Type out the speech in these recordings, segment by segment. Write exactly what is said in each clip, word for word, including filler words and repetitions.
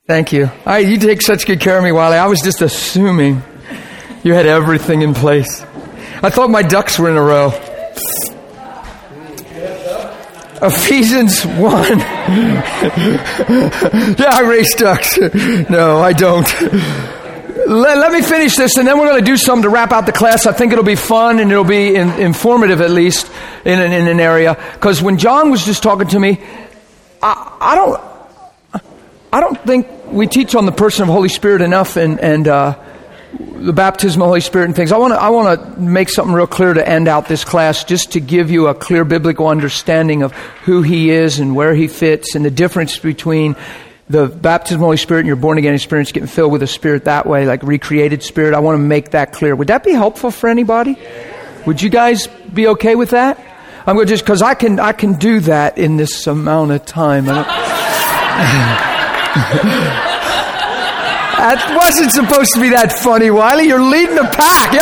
Thank you. I, you take such good care of me, Wiley. I was just assuming you had everything in place. I thought my ducks were in a row. Ephesians one. Yeah, I race ducks. No, I don't. Let, let me finish this, and then we're going to do something to wrap out the class. I think it'll be fun, and it'll be in, informative, at least, in an, in an area. Because when John was just talking to me, I, I don't... I don't think we teach on the person of Holy Spirit enough, and, and uh, the baptism of Holy Spirit and things. I want to I want to make something real clear to end out this class, just to give you a clear biblical understanding of who He is and where He fits, and the difference between the baptism of the Holy Spirit and your born-again experience, getting filled with the Spirit that way, like recreated Spirit. I want to make that clear. Would that be helpful for anybody? Would you guys be okay with that? I'm going to just, because I can, I can do that in this amount of time. I That wasn't supposed to be that funny, Wiley. You're leading the pack.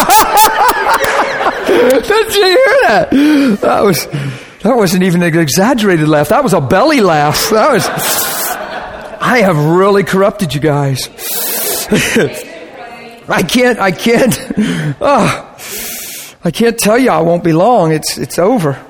Did you hear that? That was, that wasn't even an exaggerated laugh. That was a belly laugh. That was, I have really corrupted you guys. I can't, I can't, oh, I can't tell you I won't be long. It's, it's over.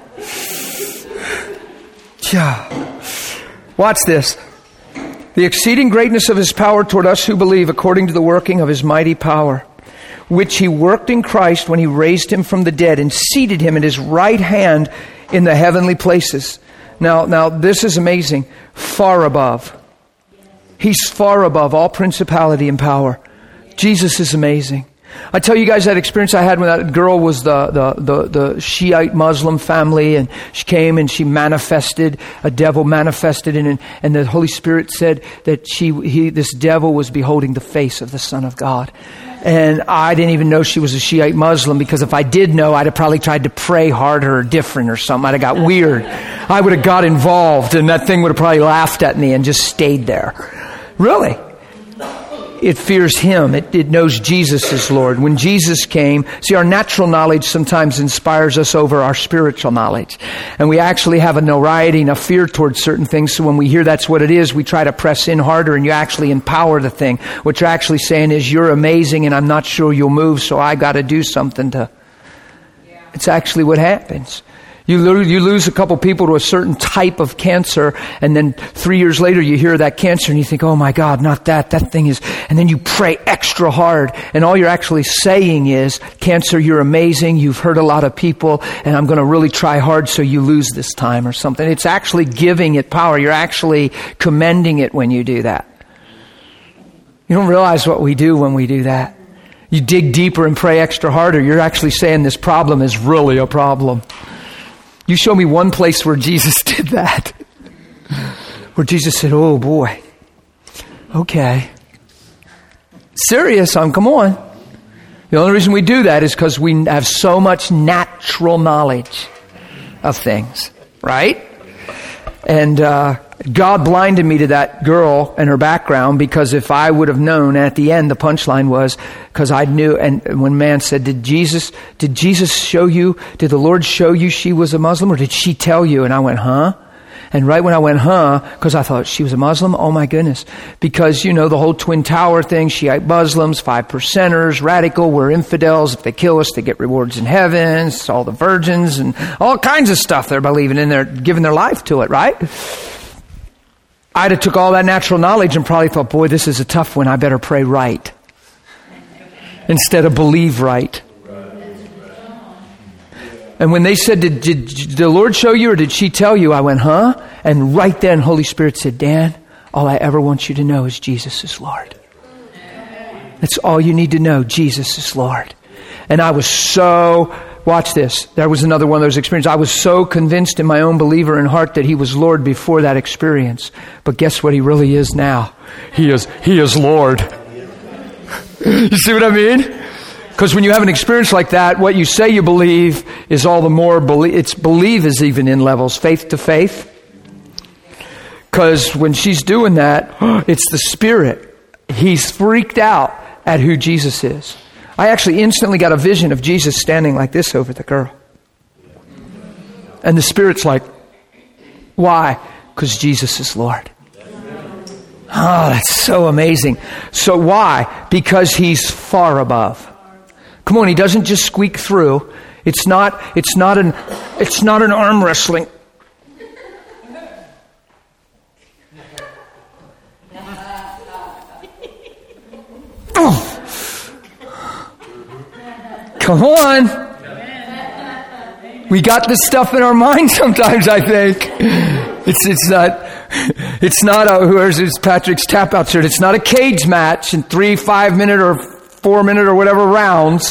Yeah. Watch this. The exceeding greatness of His power toward us who believe, according to the working of His mighty power, which He worked in Christ when He raised Him from the dead and seated Him at His right hand in the heavenly places. Now, now this is amazing. Far above. He's far above all principality and power. Jesus is amazing. I tell you guys that experience I had when that girl was the, the, the, the Shiite Muslim family, and she came and she manifested, a devil manifested, and, and the Holy Spirit said that she, he, this devil was beholding the face of the Son of God. And I didn't even know she was a Shiite Muslim, because if I did know, I'd have probably tried to pray harder or different or something. I'd have got weird. I would have got involved, and that thing would have probably laughed at me and just stayed there. Really? It fears Him. It, it knows Jesus is Lord. When Jesus came, see, our natural knowledge sometimes inspires us over our spiritual knowledge. And we actually have a notoriety and a fear towards certain things. So when we hear that's what it is, we try to press in harder, and you actually empower the thing. What you're actually saying is, you're amazing and I'm not sure you'll move, so I got to do something to... Yeah. It's actually what happens. You lose, you lose a couple people to a certain type of cancer, and then three years later you hear that cancer and you think, oh my God, not that, that thing is, and then you pray extra hard, and all you're actually saying is, cancer, you're amazing, you've hurt a lot of people, and I'm going to really try hard so you lose this time or something. It's actually giving it power. You're actually commending it when you do that. You don't realize what we do when we do that. You dig deeper and pray extra harder. You're actually saying this problem is really a problem. You show me one place where Jesus did that. Where Jesus said, oh boy. Okay. Serious, um, come on. The only reason we do that is because we have so much natural knowledge of things. Right? And uh, God blinded me to that girl and her background, because if I would have known, at the end the punchline was, because I knew, and when man said, did Jesus, did Jesus show you, did the Lord show you she was a Muslim, or did she tell you? And I went, huh? And right when I went, huh, because I thought she was a Muslim, oh my goodness. Because, you know, the whole Twin Tower thing, Shiite Muslims, five percenters, radical, we're infidels. If they kill us, they get rewards in heaven. It's all the virgins and all kinds of stuff they're believing in. They're giving their life to it, right? I'd have took all that natural knowledge and probably thought, boy, this is a tough one. I better pray right instead of believe right. And when they said, did, did, did the Lord show you or did she tell you? I went, huh? And right then, Holy Spirit said, Dan, all I ever want you to know is Jesus is Lord. That's all you need to know. Jesus is Lord. And I was so, watch this. There was another one of those experiences. I was so convinced in my own believer in heart that He was Lord before that experience. But guess what He really is now? He is, He is Lord. You see what I mean? Because when you have an experience like that, what you say you believe is all the more, believe, it's believe is even in levels, faith to faith. Because when she's doing that, it's the Spirit. He's freaked out at who Jesus is. I actually instantly got a vision of Jesus standing like this over the girl. And the Spirit's like, why? Because Jesus is Lord. Oh, that's so amazing. So why? Because he's far above. Come on, he doesn't just squeak through. It's not, it's not an, it's not an arm wrestling. Oh. Come on. We got this stuff in our mind sometimes, I think. It's it's not it's not a where's his Patrick's tap out shirt. It's not a cage match in three five minute or four minute or whatever rounds.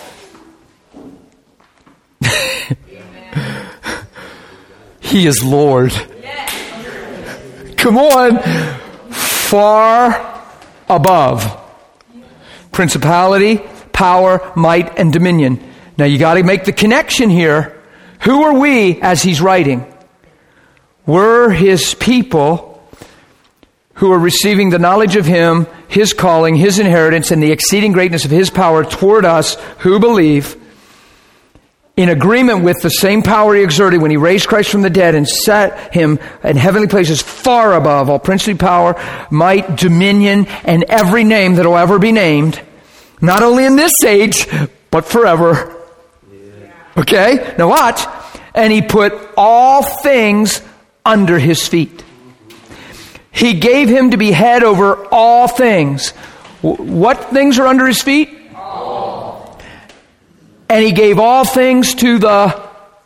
He is Lord. Come on. Far above. Principality, power, might, and dominion. Now you got to make the connection here. Who are we as he's writing? We're his people who are receiving the knowledge of him, his calling, his inheritance, and the exceeding greatness of his power toward us who believe, in agreement with the same power he exerted when he raised Christ from the dead and set him in heavenly places far above all princely power, might, dominion, and every name that will ever be named, not only in this age, but forever. Okay? Now watch. And he put all things under his feet. He gave him to be head over all things. What things are under his feet? All. And he gave all things to the...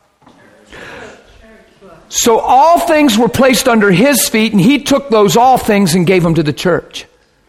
So all things were placed under his feet, and he took those all things and gave them to the church.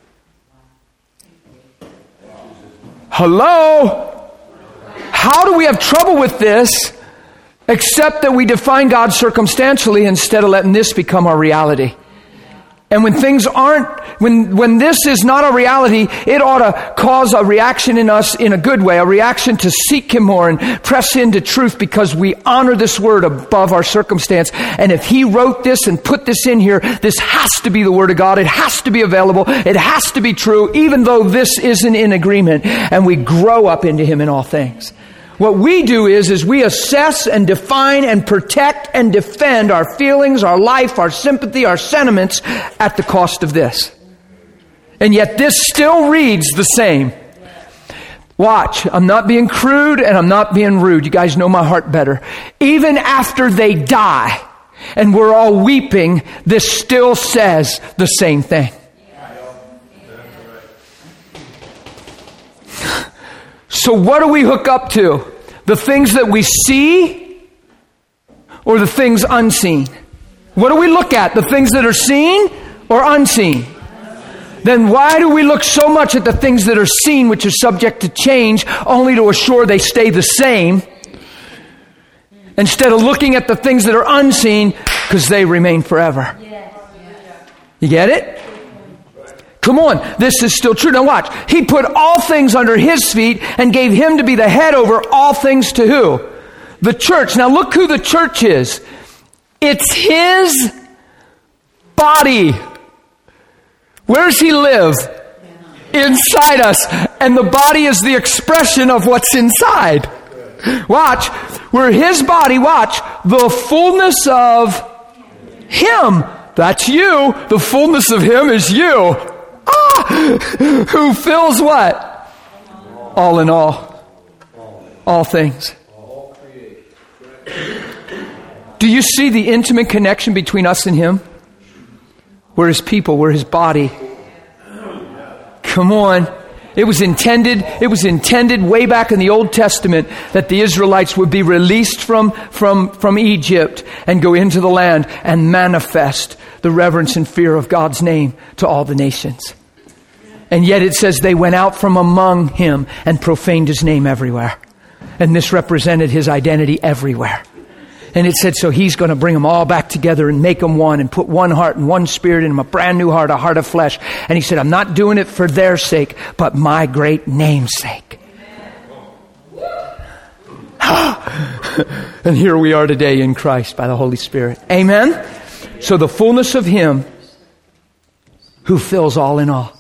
Hello? How do we have trouble with this except that we define God circumstantially instead of letting this become our reality? And when things aren't, when when this is not a reality, it ought to cause a reaction in us in a good way, a reaction to seek him more and press into truth because we honor this word above our circumstance. And if he wrote this and put this in here, this has to be the word of God. It has to be available. It has to be true, even though this isn't in agreement. And we grow up into him in all things. What we do is, is we assess and define and protect and defend our feelings, our life, our sympathy, our sentiments at the cost of this. And yet this still reads the same. Watch, I'm not being crude and I'm not being rude. You guys know my heart better. Even after they die and we're all weeping, this still says the same thing. So what do we hook up to? The things that we see or the things unseen? What do we look at? The things that are seen or unseen? Then why do we look so much at the things that are seen, which are subject to change, only to assure they stay the same, instead of looking at the things that are unseen because they remain forever? You get it? Come on, this is still true. Now watch. He put all things under his feet and gave him to be the head over all things to who? The church. Now look who the church is. It's his body. Where does he live? Inside us. And the body is the expression of what's inside. Watch. We're his body. Watch. The fullness of him. That's you. The fullness of him is you. Who fills what? All in all. All things. Do you see the intimate connection between us and him? We're his people. We're his body. Come on. It was intended, it was intended way back in the Old Testament that the Israelites would be released from, from, from Egypt and go into the land and manifest the reverence and fear of God's name to all the nations. And yet it says they went out from among him and profaned his name everywhere and misrepresented his identity everywhere. And it said, so he's going to bring them all back together and make them one and put one heart and one spirit in them, a brand new heart, a heart of flesh. And he said, I'm not doing it for their sake, but my great name's sake. And here we are today in Christ by the Holy Spirit. Amen? So the fullness of him who fills all in all.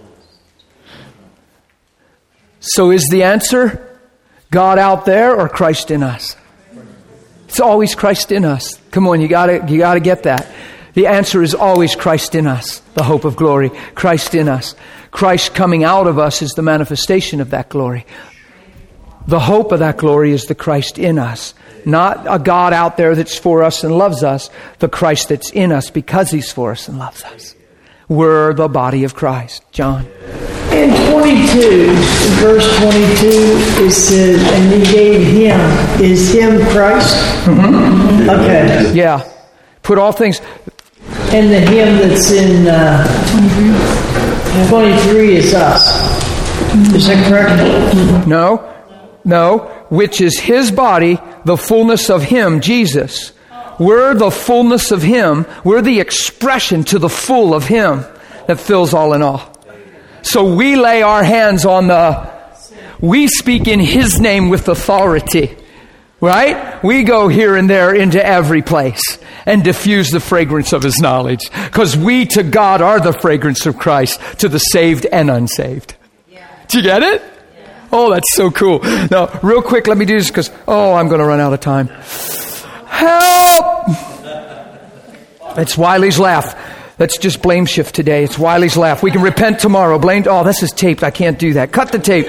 So is the answer God out there or Christ in us? It's always Christ in us. Come on, you gotta, you gotta get that. The answer is always Christ in us, the hope of glory. Christ in us. Christ coming out of us is the manifestation of that glory. The hope of that glory is the Christ in us. Not a God out there that's for us and loves us. The Christ that's in us because He's for us and loves us. We're the body of Christ. John. In twenty-two, verse twenty-two, it says, and He gave Him. Is Him Christ? Mm-hmm. Okay. Yeah. Put all things. And the Him that's in uh, twenty-three is us. Is that correct? No. No. Which is His body, the fullness of Him, Jesus. We're the fullness of Him. We're the expression to the full of Him that fills all in all. So we lay our hands on the, we speak in His name with authority, right? We go here and there into every place and diffuse the fragrance of His knowledge. Because we to God are the fragrance of Christ to the saved and unsaved. Do you get it? Oh, that's so cool. Now, real quick, let me do this because, oh, I'm going to run out of time. Help! It's Wiley's laugh. Let's just blame shift today. It's Wiley's laugh. We can repent tomorrow. Blame. Oh, this is taped. I can't do that. Cut the tape.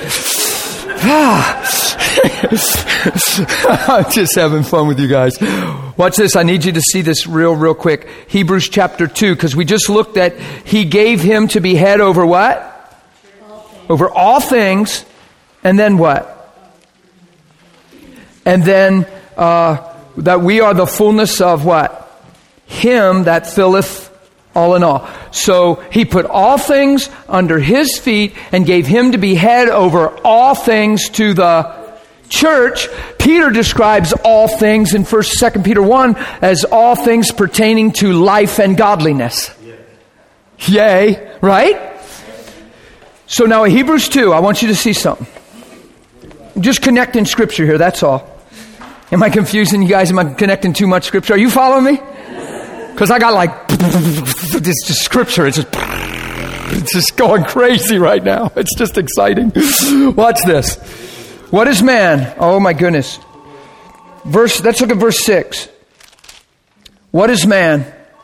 I'm just having fun with you guys. Watch this. I need you to see this real, real quick. Hebrews chapter two, because we just looked at He gave Him to be head over what? All over all things. And then what? And then uh, that we are the fullness of what? Him that filleth all in all. So He put all things under His feet and gave Him to be head over all things to the church. Peter describes all things in First, Second Peter one as all things pertaining to life and godliness. Yay, right? So now in Hebrews two, I want you to see something. Just connecting Scripture here, that's all. Am I confusing you guys? Am I connecting too much Scripture? Are you following me? Because I got like, it's just Scripture. It's just, it's just going crazy right now. It's just exciting. Watch this. What is man? Oh my goodness. Verse. Let's look at verse six. What is man?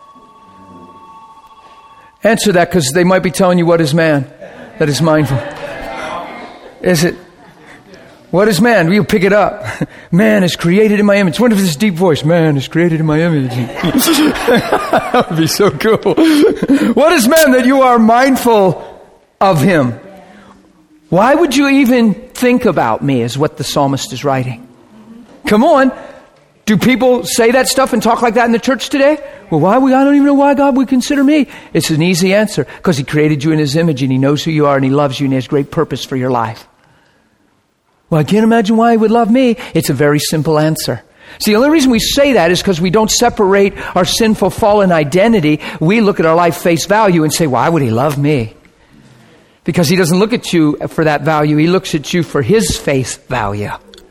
Answer that because they might be telling you what is man that is mindful. Is it? What is man? We'll pick it up. Man is created in my image. Wonder if this deep voice. Man is created in my image. That would be so cool. What is man that you are mindful of him? Why would you even think about me is what the psalmist is writing. Come on. Do people say that stuff and talk like that in the church today? Well, why would I don't even know why God would consider me. It's an easy answer. Because He created you in His image and He knows who you are and He loves you and He has great purpose for your life. Well, I can't imagine why He would love me. It's a very simple answer. See, the only reason we say that is because we don't separate our sinful, fallen identity. We look at our life face value and say, why would He love me? Because He doesn't look at you for that value. He looks at you for His face value.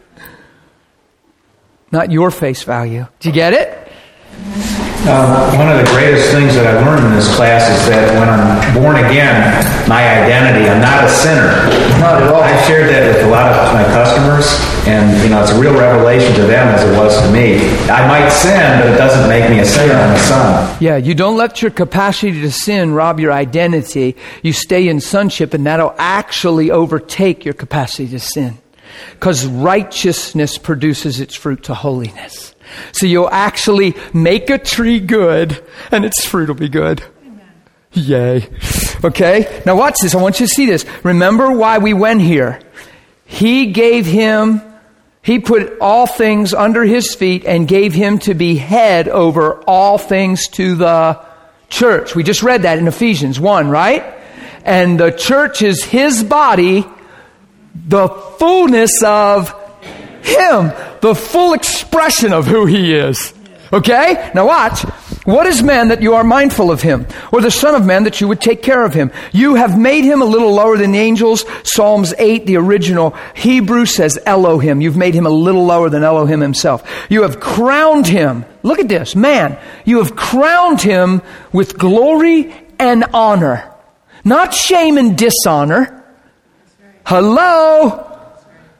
Not your face value. Do you get it? Um, one of the greatest things that I've learned in this class is that when I'm born again, my identity, I'm not a sinner. Not at all. I've shared that with a lot of my customers, and you know, it's a real revelation to them as it was to me. I might sin, but it doesn't make me a sinner. I'm a son. Yeah, you don't let your capacity to sin rob your identity. You stay in sonship, and that'll actually overtake your capacity to sin. Because righteousness produces its fruit to holiness. So you'll actually make a tree good, and its fruit will be good. Amen. Yay. Okay? Now watch this. I want you to see this. Remember why we went here. He gave Him, He put all things under His feet and gave Him to be head over all things to the church. We just read that in Ephesians one, right? And the church is His body, the fullness of Him, the full expression of who He is. Okay? Now watch. What is man that you are mindful of him? Or the son of man that you would take care of him? You have made him a little lower than the angels. Psalms eight, the original Hebrew says Elohim. You've made him a little lower than Elohim himself. You have crowned him. Look at this. Man, you have crowned him with glory and honor. Not shame and dishonor. Hello?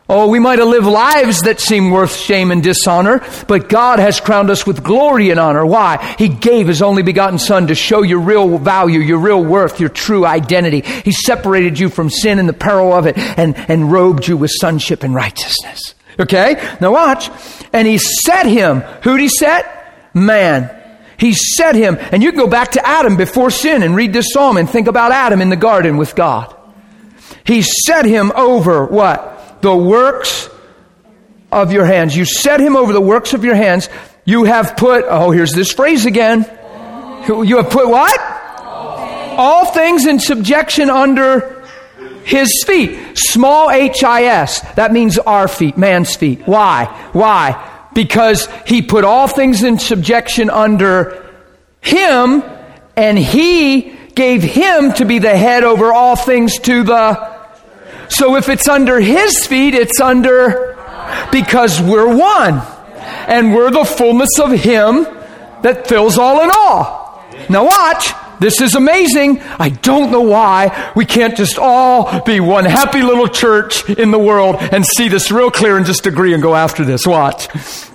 Oh, we might have lived lives that seem worth shame and dishonor, but God has crowned us with glory and honor. Why? He gave His only begotten Son to show your real value, your real worth, your true identity. He separated you from sin and the peril of it and, and robed you with sonship and righteousness. Okay? Now watch. And He set him. Who'd He set? Man. He set him. And you can go back to Adam before sin and read this psalm and think about Adam in the garden with God. He set him over what? The works of your hands. You set him over the works of your hands. You have put, oh, here's this phrase again. You have put what? All things, All things in subjection under His feet. Small H I S. That means our feet, man's feet. Why? Why? Because He put all things in subjection under Him, and He gave Him to be the head over all things to the... So if it's under His feet, it's under, because we're one. And we're the fullness of Him that fills all in all. Now watch. This is amazing. I don't know why we can't just all be one happy little church in the world and see this real clear and just agree and go after this. Watch.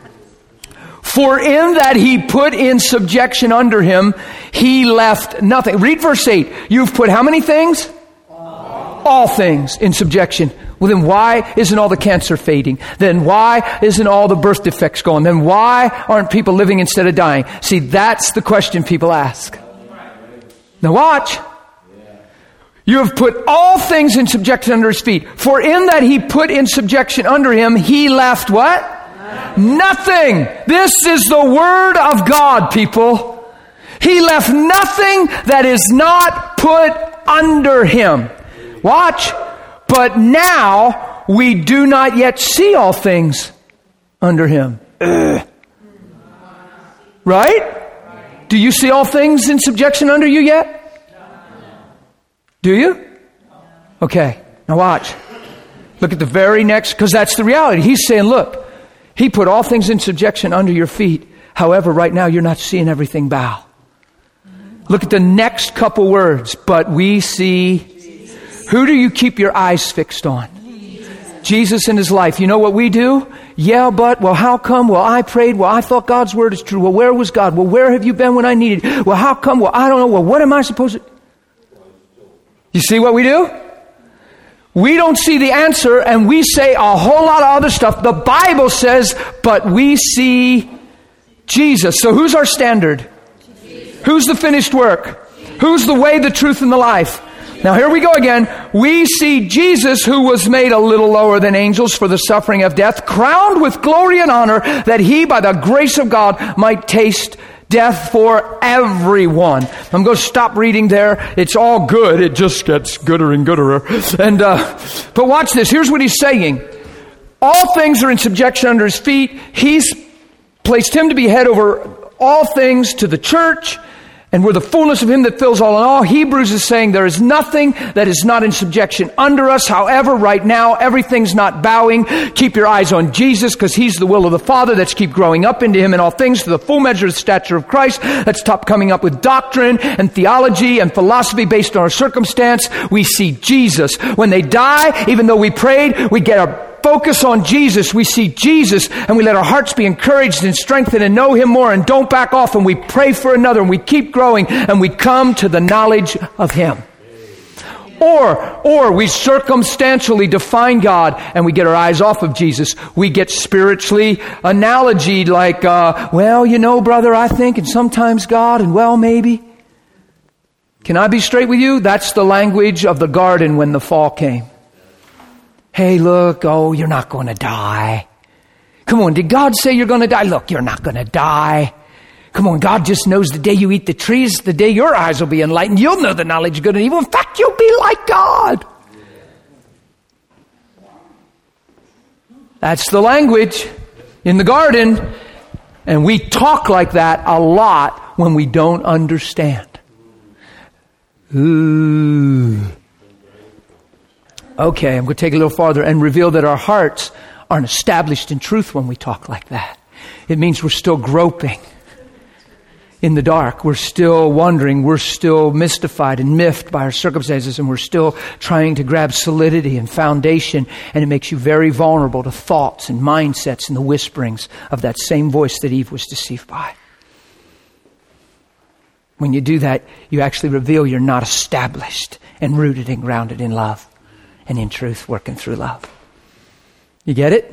For in that He put in subjection under Him, He left nothing. Read verse eight. You've put how many things? All things in subjection. Well, then why isn't all the cancer fading? Then why isn't all the birth defects gone? Then why aren't people living instead of dying? See, that's the question people ask. Now watch. You have put all things in subjection under His feet. For in that He put in subjection under Him, He left what? Nothing. This is the Word of God, people. He left nothing that is not put under Him. Watch. But now we do not yet see all things under Him. Ugh. Right? Do you see all things in subjection under you yet? Do you? Okay. Now watch. Look at the very next, because that's the reality. He's saying, look, He put all things in subjection under your feet. However, right now you're not seeing everything bow. Look at the next couple words. But we see... Who do you keep your eyes fixed on? Jesus. Jesus and His life. You know what we do? Yeah, but, well, how come? Well, I prayed. Well, I thought God's Word is true. Well, where was God? Well, where have you been when I needed? Well, how come? Well, I don't know. Well, what am I supposed to... You see what we do? We don't see the answer and we say a whole lot of other stuff. The Bible says, but we see Jesus. So who's our standard? Jesus. Who's the finished work? Jesus. Who's the way, the truth, and the life? Now here we go again. We see Jesus, who was made a little lower than angels for the suffering of death, crowned with glory and honor, that He, by the grace of God, might taste death for everyone. I'm going to stop reading there. It's all good. It just gets gooder and gooder. And uh, but watch this. Here's what He's saying. All things are in subjection under His feet. He's placed Him to be head over all things to the church. And we're the fullness of Him that fills all in all. Hebrews is saying there is nothing that is not in subjection under us. However, right now, everything's not bowing. Keep your eyes on Jesus, because He's the will of the Father. Let's keep growing up into Him in all things to the full measure of the stature of Christ. Let's stop coming up with doctrine and theology and philosophy based on our circumstance. We see Jesus. When they die, even though we prayed, we get our focus on Jesus. We see Jesus and we let our hearts be encouraged and strengthened and know Him more, and don't back off, and we pray for another, and we keep growing, and we come to the knowledge of Him. Or, or we circumstantially define God and we get our eyes off of Jesus. We get spiritually analogied like, uh, well, you know, brother, I think, and sometimes God, and well, maybe. Can I be straight with you? That's the language of the garden when the fall came. Hey, look, oh, you're not going to die. Come on, did God say you're going to die? Look, you're not going to die. Come on, God just knows the day you eat the trees, the day your eyes will be enlightened. You'll know the knowledge of good and evil. In fact, you'll be like God. That's the language in the garden. And we talk like that a lot when we don't understand. Ooh. Okay, I'm going to take it a little farther and reveal that our hearts aren't established in truth when we talk like that. It means we're still groping. in the dark. We're still wondering. We're still mystified and miffed by our circumstances, and we're still trying to grab solidity and foundation, and it makes you very vulnerable to thoughts and mindsets and the whisperings of that same voice that Eve was deceived by. When you do that, you actually reveal you're not established and rooted and grounded in love and in truth, working through love. You get it?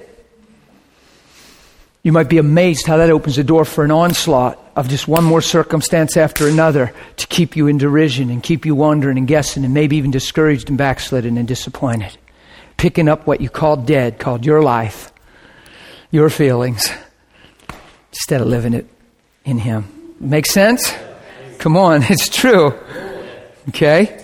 You might be amazed how that opens the door for an onslaught of just one more circumstance after another to keep you in derision and keep you wondering and guessing and maybe even discouraged and backslidden and disappointed. Picking up what you called dead, called your life, your feelings, instead of living it in Him. Make sense? Come on, it's true. Okay?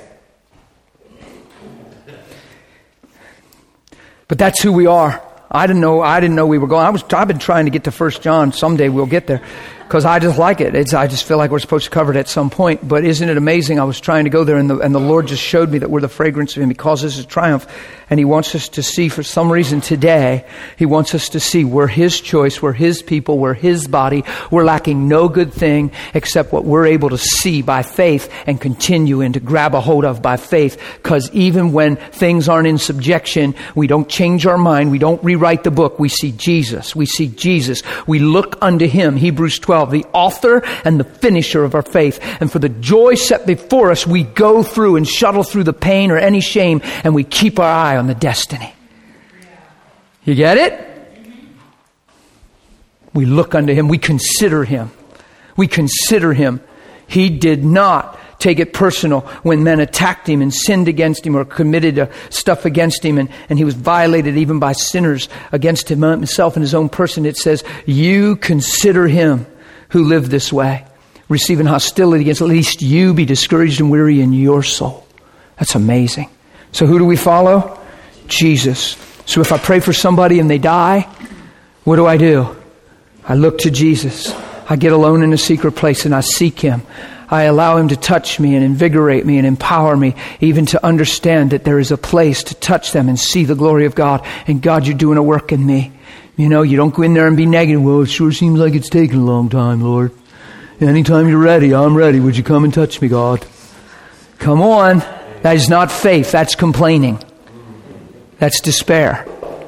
But that's who we are. I didn't know. I didn't know we were going. I was. I've been trying to get to First John. Someday we'll get there, because I just like it. It's, I just feel like we're supposed to cover it at some point. But isn't it amazing? I was trying to go there, and the and the Lord just showed me that we're the fragrance of Him. He calls us a triumph, and He wants us to see. For some reason today, He wants us to see we're His choice, we're His people, we're His body. We're lacking no good thing except what we're able to see by faith and continue in to grab a hold of by faith. Because even when things aren't in subjection, we don't change our mind. We don't rewrite the book. We see Jesus. We see Jesus. We look unto Him. Hebrews twelve, the author and the finisher of our faith. And for the joy set before us, we go through and shuttle through the pain or any shame, and we keep our eye on the destiny. You get it? We look unto Him. We consider Him. We consider Him. He did not take it personal when men attacked Him and sinned against Him or committed uh, stuff against Him, and, and He was violated even by sinners against Him, Himself and His own person. It says, you consider Him who lived this way, receiving hostility against, at least you be discouraged and weary in your soul. That's amazing. So who do we follow? Jesus. So if I pray for somebody and they die, what do I do? I look to Jesus. I get alone in a secret place and I seek Him. I allow Him to touch me and invigorate me and empower me, even to understand that there is a place to touch them and see the glory of God. And God, you're doing a work in me. You know, you don't go in there and be negative. Well, it sure seems like it's taking a long time, Lord. Anytime you're ready, I'm ready. Would you come and touch me, God? Come on. That is not faith. That's complaining. That's despair.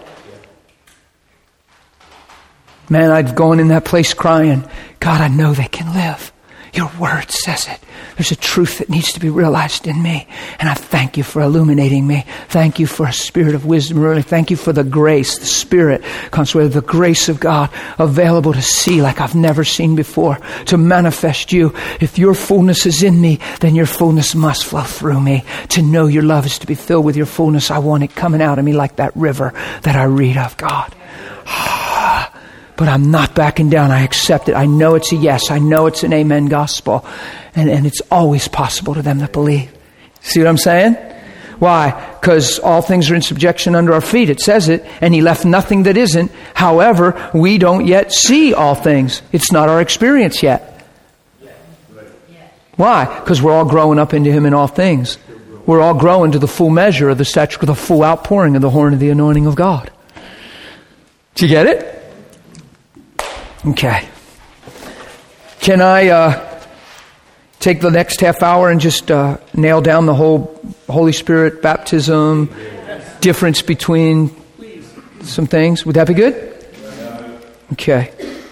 Man, I've gone in that place crying, God, I know they can live. Your word says it. There's a truth that needs to be realized in me. And I thank you for illuminating me. Thank you for a spirit of wisdom. Really, thank you for the grace, the Spirit, constantly the grace of God available to see like I've never seen before, to manifest you. If your fullness is in me, then your fullness must flow through me. To know your love is to be filled with your fullness. I want it coming out of me like that river that I read of, God. But I'm not backing down. I accept it. I know it's a yes. I know it's an amen gospel. And, and it's always possible to them that believe. See what I'm saying? Why? Because all things are in subjection under our feet. It says it. And He left nothing that isn't. However, we don't yet see all things. It's not our experience yet. Why? Because we're all growing up into Him in all things. We're all growing to the full measure of the stature of the full outpouring of the horn of the anointing of God. Do you get it? Okay. Can I uh, take the next half hour and just uh, nail down the whole Holy Spirit baptism, difference between some things? Would that be good? Okay.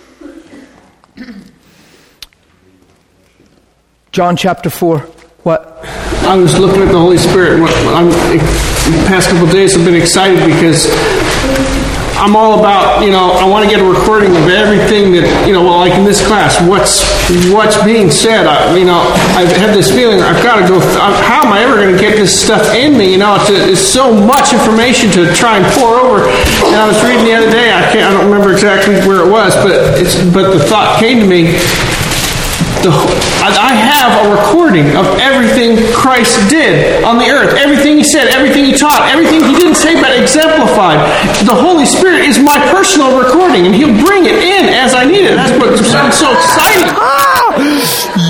John chapter four. What? I was looking at the Holy Spirit. I'm, the past couple of days I've been excited because I'm all about, you know, I want to get a recording of everything that, you know, well, like in this class, what's what's being said. I, you know, I've had this feeling I've got to go, th- how am I ever going to get this stuff in me? You know, it's, a, it's so much information to try and pour over. And I was reading the other day, I can't, I don't remember exactly where it was, but it's, but the thought came to me, The, I have a recording of everything Christ did on the earth. Everything He said, everything He taught, everything He didn't say but exemplified. The Holy Spirit is my personal recording, and He'll bring it in as I need it. That's what sounds so exciting. Ah!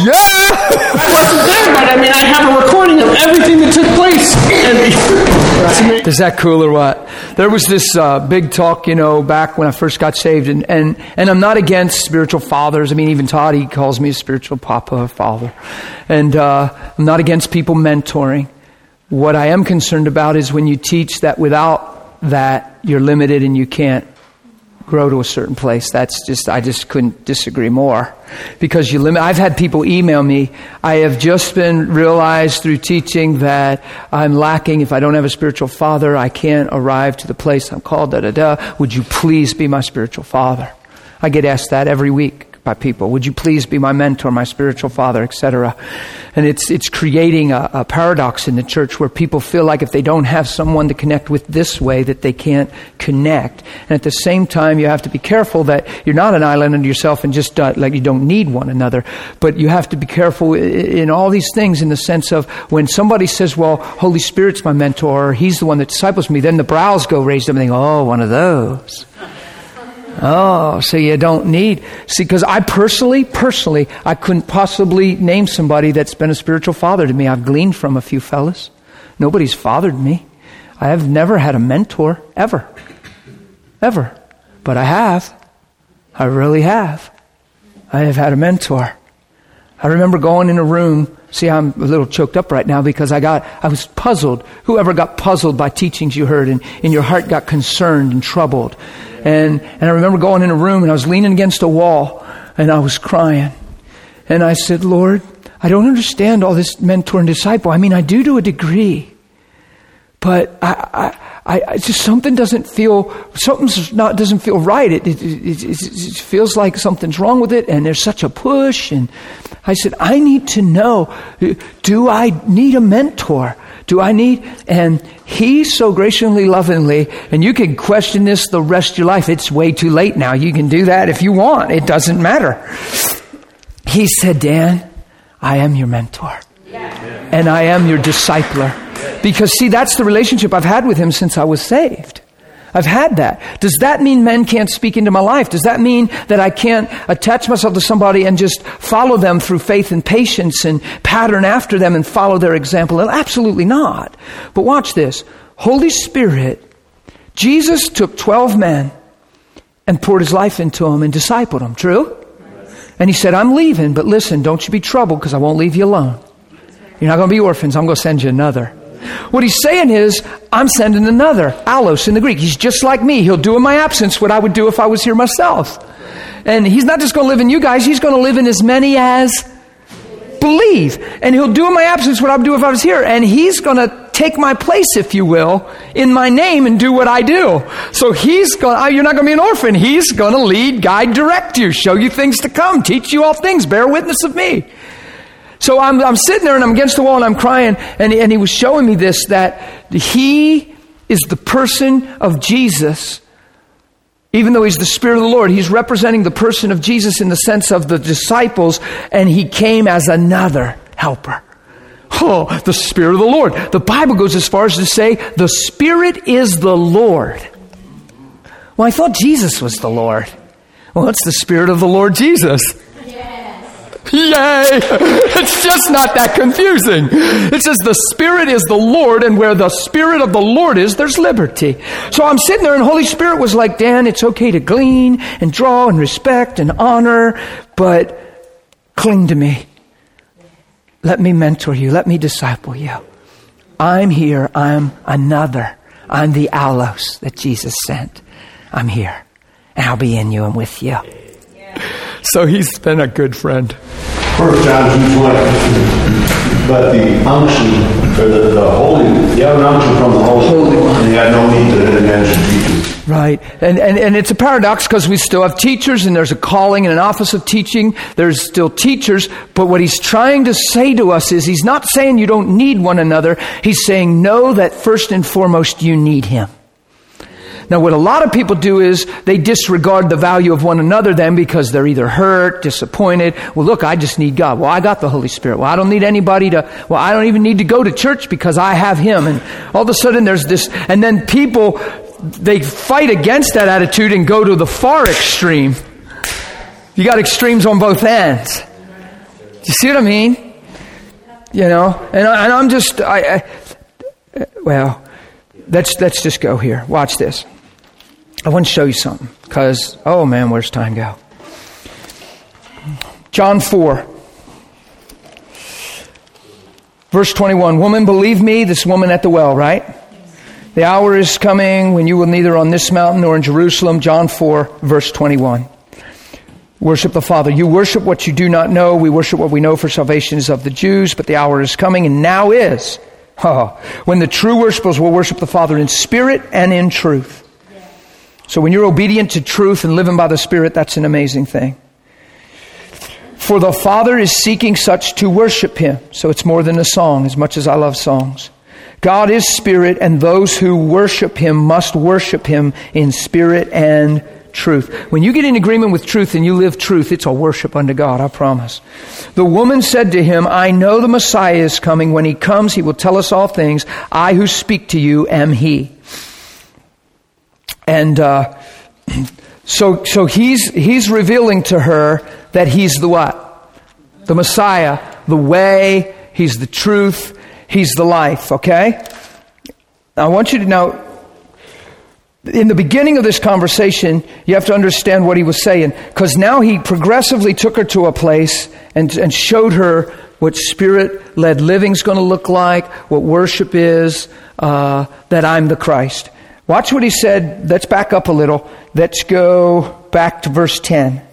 Yeah! I wasn't there, but I mean, I have a recording of everything that took place. And That's amazing. Is that cool or what? There was this uh, big talk, you know, back when I first got saved, and, and, and I'm not against spiritual fathers. I mean, even Todd, he calls me a spiritual papa, father. And uh, I'm not against people mentoring. What I am concerned about is when you teach that without that, you're limited and you can't grow to a certain place. That's just, I just couldn't disagree more. Because you limit, I've had people email me, I have just been realized through teaching that I'm lacking. If I don't have a spiritual father, I can't arrive to the place I'm called, da da da. Would you please be my spiritual father? I get asked that every week by people. Would you please be my mentor, my spiritual father, et cetera. And it's it's creating a, a paradox in the church where people feel like if they don't have someone to connect with this way, that they can't connect. And at the same time, you have to be careful that you're not an island unto yourself and just uh, like you don't need one another. But you have to be careful in all these things in the sense of when somebody says, well, Holy Spirit's my mentor, or He's the one that disciples me, then the brows go raised up and they go, oh, one of those. Oh, so you don't need... See, because I personally, personally, I couldn't possibly name somebody that's been a spiritual father to me. I've gleaned from a few fellas. Nobody's fathered me. I have never had a mentor, ever. Ever. But I have. I really have. I have had a mentor. I remember going in a room... See, I'm a little choked up right now because I got, I was puzzled. Whoever got puzzled by teachings you heard and, and your heart got concerned and troubled. And, and I remember going in a room and I was leaning against a wall and I was crying. And I said, Lord, I don't understand all this mentor and disciple. I mean, I do to a degree. But I, I, I just, something doesn't feel, something's not, doesn't feel right. It, it, it, it, it feels like something's wrong with it and there's such a push. And I said, I need to know, do I need a mentor? Do I need, and He so graciously, lovingly, and you can question this the rest of your life. It's way too late now. You can do that if you want. It doesn't matter. He said, Dan, I am your mentor. And I am your discipler. Because see, that's the relationship I've had with Him since I was saved. I've had that. Does that mean men can't speak into my life? Does that mean that I can't attach myself to somebody and just follow them through faith and patience and pattern after them and follow their example? Absolutely not. But watch this. Holy Spirit, Jesus took twelve men and poured His life into them and discipled them. True? And He said, I'm leaving, but listen, don't you be troubled because I won't leave you alone. You're not going to be orphans. I'm going to send you another. What He's saying is, I'm sending another, allos in the Greek. He's just like me. He'll do in my absence what I would do if I was here myself. And He's not just going to live in you guys. He's going to live in as many as believe. And He'll do in my absence what I would do if I was here. And He's going to take my place, if you will, in my name and do what I do. So He's going, you're not going to be an orphan. He's going to lead, guide, direct you, show you things to come, teach you all things, bear witness of me. So I'm, I'm sitting there and I'm against the wall and I'm crying. And, and He was showing me this, that He is the person of Jesus. Even though He's the Spirit of the Lord, He's representing the person of Jesus in the sense of the disciples. And He came as another helper. Oh, the Spirit of the Lord. The Bible goes as far as to say, the Spirit is the Lord. Well, I thought Jesus was the Lord. Well, it's the Spirit of the Lord Jesus. Yay! It's just not that confusing. It says the Spirit is the Lord, and where the Spirit of the Lord is, there's liberty. So I'm sitting there, and Holy Spirit was like, Dan, it's okay to glean and draw and respect and honor, but cling to me. Let me mentor you. Let me disciple you. I'm here. I'm another. I'm the allos that Jesus sent. I'm here, and I'll be in you and with you. So He's been a good friend. First John two twenty. But the unction, or the, the holy, you have an unction from the Holy, holy One, and you have no need that any man should teach you. Right. And, and, and it's a paradox because we still have teachers and there's a calling and an office of teaching. There's still teachers. But what He's trying to say to us is He's not saying you don't need one another. He's saying know that first and foremost you need Him. Now, what a lot of people do is they disregard the value of one another then because they're either hurt, disappointed. Well, look, I just need God. Well, I got the Holy Spirit. Well, I don't need anybody to, well, I don't even need to go to church because I have Him. And all of a sudden there's this, and then people, they fight against that attitude and go to the far extreme. You got extremes on both ends. Do you see what I mean? You know, and, I, and I'm just, I, I well... let's, let's just go here. Watch this. I want to show you something because, oh man, where's time go? John four. Verse twenty-one, woman, believe me, this woman at the well, right? The hour is coming when you will neither on this mountain nor in Jerusalem. John four, verse twenty-one. Worship the Father. You worship what you do not know. We worship what we know, for salvation is of the Jews. But the hour is coming, and now is, oh, when the true worshipers will worship the Father in spirit and in truth. So when you're obedient to truth and living by the Spirit, that's an amazing thing. For the Father is seeking such to worship Him. So it's more than a song, as much as I love songs. God is spirit, and those who worship Him must worship Him in spirit and truth. When you get in agreement with truth and you live truth, it's a worship unto God, I promise. The woman said to Him, I know the Messiah is coming. When He comes, He will tell us all things. I who speak to you am He. And uh, so so he's he's revealing to her that He's the what? The Messiah, the way, He's the truth, He's the life, okay? Now, I want you to know, in the beginning of this conversation, you have to understand what He was saying, because now He progressively took her to a place and, and showed her what Spirit-led living's going to look like, what worship is, uh, that I'm the Christ. Watch what He said. Let's back up a little. Let's go back to verse ten.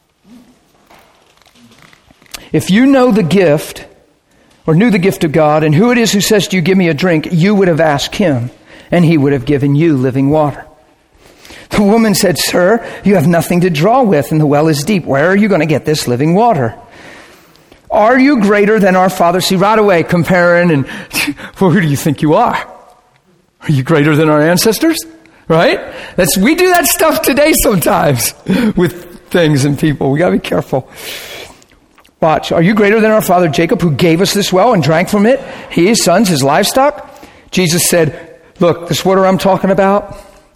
If you know the gift, or knew the gift of God, and who it is who says to you, give me a drink, you would have asked Him, and He would have given you living water. The woman said, Sir, you have nothing to draw with, and the well is deep. Where are you going to get this living water? Are you greater than our father? See, right away, comparing, and well, who do you think you are? Are you greater than our ancestors? Right? That's, we do that stuff today sometimes with things and people. We got to be careful. Watch. Are you greater than our father Jacob, who gave us this well and drank from it? He, his sons, his livestock? Jesus said, look, this water I'm talking about,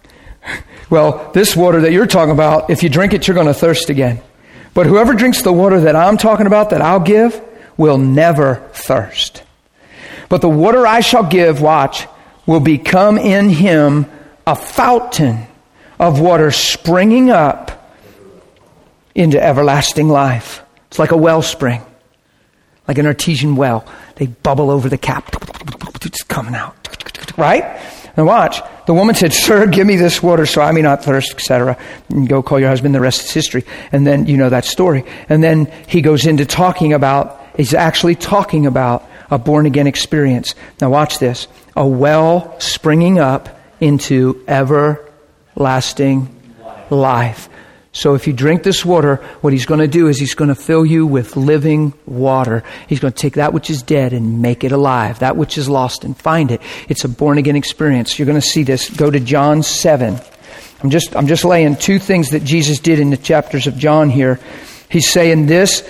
well, this water that you're talking about, if you drink it, you're going to thirst again. But whoever drinks the water that I'm talking about, that I'll give, will never thirst. But the water I shall give, watch, will become in him a fountain of water springing up into everlasting life. It's like a wellspring, like an artesian well. They bubble over the cap. It's coming out. Right? And watch. The woman said, Sir, give me this water so I may not thirst, et cetera. And go call your husband. The rest is history. And then you know that story. And then he goes into talking about, he's actually talking about a born-again experience. Now watch this. A well springing up into everlasting life. So if you drink this water, what He's going to do is He's going to fill you with living water. He's going to take that which is dead and make it alive. That which is lost and find it. It's a born-again experience. You're going to see this. Go to John seven. I'm just, I'm just laying two things that Jesus did in the chapters of John here. He's saying this,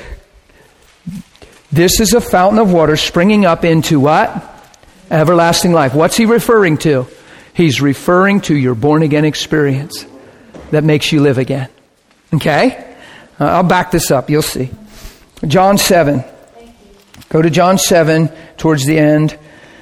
this is a fountain of water springing up into what? Everlasting life. What's He referring to? He's referring to your born-again experience that makes you live again. Okay? Uh, I'll back this up. You'll see. John seven. Go to John seven towards the end.